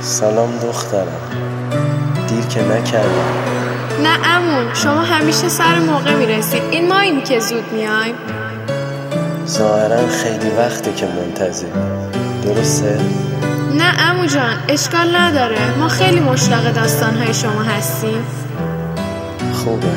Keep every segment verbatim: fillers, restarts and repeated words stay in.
سلام دخترم، دیر که نکردم. نه عمو، شما همیشه سر موقع میرسید. این ماییم که زود میایم. ظاهرا خیلی وقته که منتظر. درسته؟ نه عمو جان، اشکال نداره. ما خیلی مشتاق داستانهای شما هستیم. خوبه.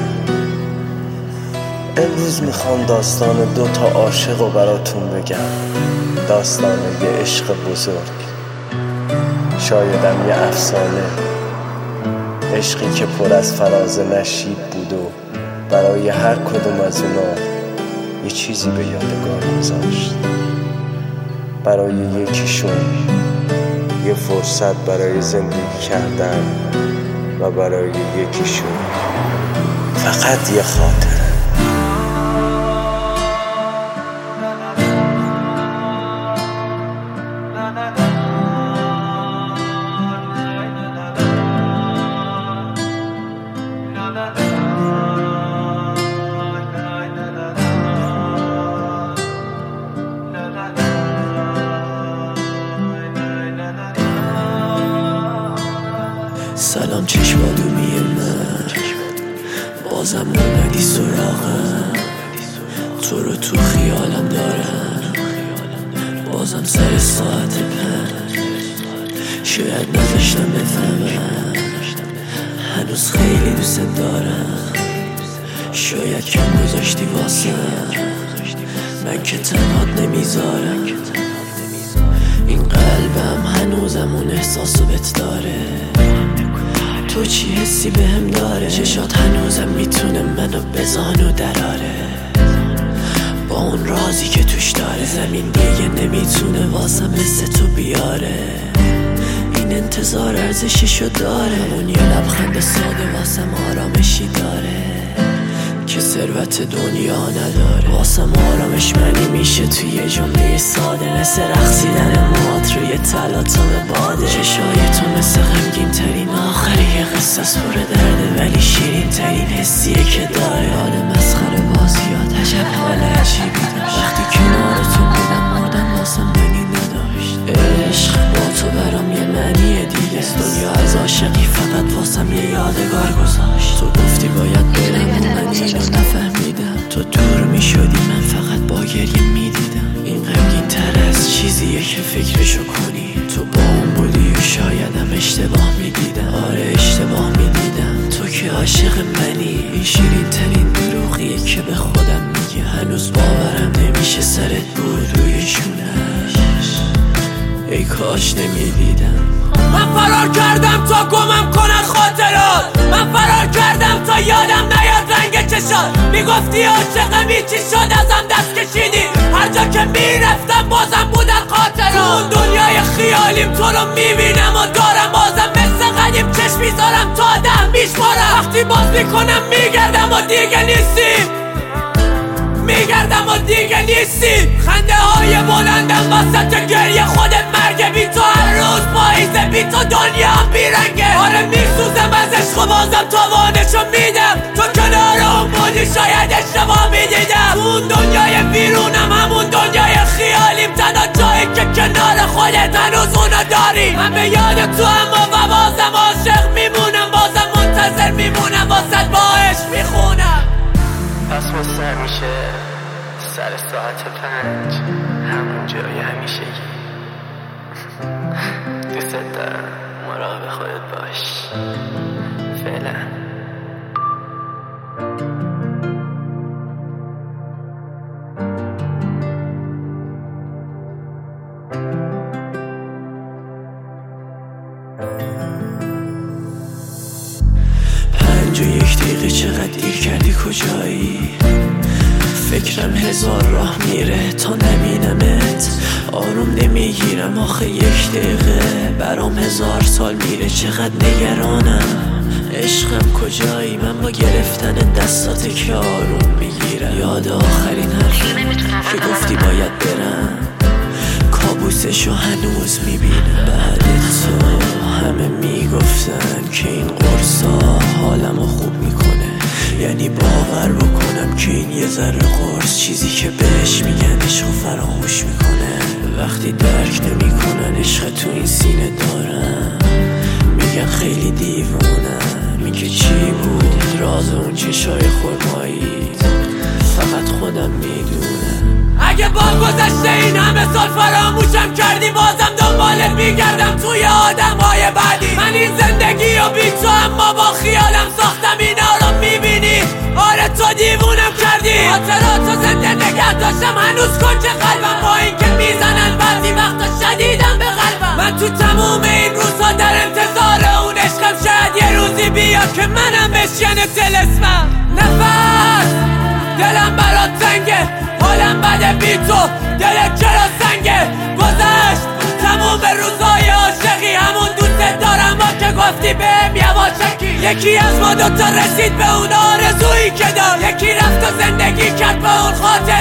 امروز میخوام داستان دو تا عاشق رو براتون بگم. داستان یه عشق بزرگ، شایدم یه افسانه. عشقی که پر از فراز نشیب بود و برای هر کدوم از اونا یه چیزی به یادگار گذاشت. برای یکیشون یه فرصت برای زندگی کردن و برای یکیشون فقط یه خاطره. سلام چشمادومی من، بازم اومدی سراغم. تو رو تو خیالم دارم، بازم سر ساعت پنج. شاید نذاشتم بفهمم هنوز خیلی دوست دارم. شاید کم گذاشتی واسم، من که تنهات نمیذارم. این قلبم هنوزم اون احساسو بهت داره. تو چی حسی بهم داره؟ چشات هنوزم میتونه منو بزانو دراره. با اون رازی که توش داره، زمین دیگه نمیتونه واسم مثل تو بیاره. این انتظار ارزششو داره، اون یه لبخند ساده واسم آرامشی داره که ثروت دنیا نداره. واسم آرامش معنی میشه توی یه جمله ساده، مثل رقصیدن موات روی تلا تا به باده. چشای تو مثل غمگین ترین آخری قصص، پر درده ولی شیرین ترین حسیه که داره. حال مسخره بازیات عجب حال عجیبی داشت. وقتی کنار تو بودم مردم واسم معنی نداشت. عشق با تو برام یه معنی دیگه، دنیا از عاشقی فقط واسم یه یادگار گذاشت. تو گفتی باید برم و من اینو نفهمیدم. تو دور میشدی من فقط با گریه میدیدم. این غمگین تر از چیزیه که فکرشو کنی. تو با اون بودی و شایدم اشتباه میدیدم. آره اشتباه میدیدم. تو که عاشق منی. این شیرین ترین دروغیه که به خودم میگه. هنوز باورم نمیشه سرت بود روی شونش. ای کاش نمیدیدم. من فرار کردم تا گمم کنن خاطرات. من فرار کردم تا یادم نیاد رنگ چشات. میگفتی عاشقم چی شد ازم دست کشیدی. هر جا که میرفتم بازم بودن خاطرات. تو اون دنیای خیالیم تو رو میبینم و دارم بازم مثل قدیم چشم میذارم تا ده میشمارم. وقتی باز میکنم میگردم و دیگه نیستیم. میگردم و دیگه نیستی. خنده های بلندم وسط گریه خود مرگه. بی تو هر روز پاییزه، بی تو دنیا هم بیرنگه. آره میسوزم از عشق و بازم تاوانشو میدم. تو کنار اون بودی شاید اشتباه میدیدم. تو اون دنیای بیرونم همون دنیای خیالیم. تنها جایی که کنار خودت هنوز اونو داری. من به یاد تو اما و بازم عاشق میمونم. بازم منتظر میمونم واسط با عشق میخونم. پس مستر میشه سر ساعت پنج، همون جای همیشگی. دوست دارم، مراقب خودت باش. فعلا. پنج و یک دقیقه چقدر دیر کردی، کجایی؟ فکرم هزار راه میره تا نبینمت. آروم نمیگیرم آخه یک دقیقه برام هزار سال میره. چقدر نگرانم. عشقم کجایی؟ من با گرفتن دستات که آروم میگیرم. یاد آخرین حرفی که گفتی باید برم، کابوسشو هنوز میبینم. بعد تو همه میگفتن که این قرصا حالمو خوب میکنه. یعنی باور بکنم که این یه ذره قرص چیزی که بهش میگن عشقو فراموش میکنه. وقتی درک نمیکنن عشق تو این سینه دارم. راز اون چشای خرمایی فقط خودم میدونم. اگه با گذشته این همه سال فراموشم کردی بازم دنبالت میگردم توی آدم های بعدی. من این زندگی و بی تو اما با خیالم ساختم اینا رو میبینی. آره تو دیوونم کردی. خاطراتو زنده نگه داشتم هنوز کنج قلبم با این که میزنن بعضی وقتا شدیدم به قلبم. من تو تموم این روزها در انتظار اون عشقم شاید یه روزی بیا که منم بشکنه طلسمم. نفس دلم برات تنگه حالم بده بی تو دلت چرا سنگه. گذشت تموم روزهای عاشقی همون دوست دارم با که گفتی بهم یواشکی. یکی از ما دوتا رسید به اون آرزویی که دار. یکی رفت و زندگی کرد به اون خاطر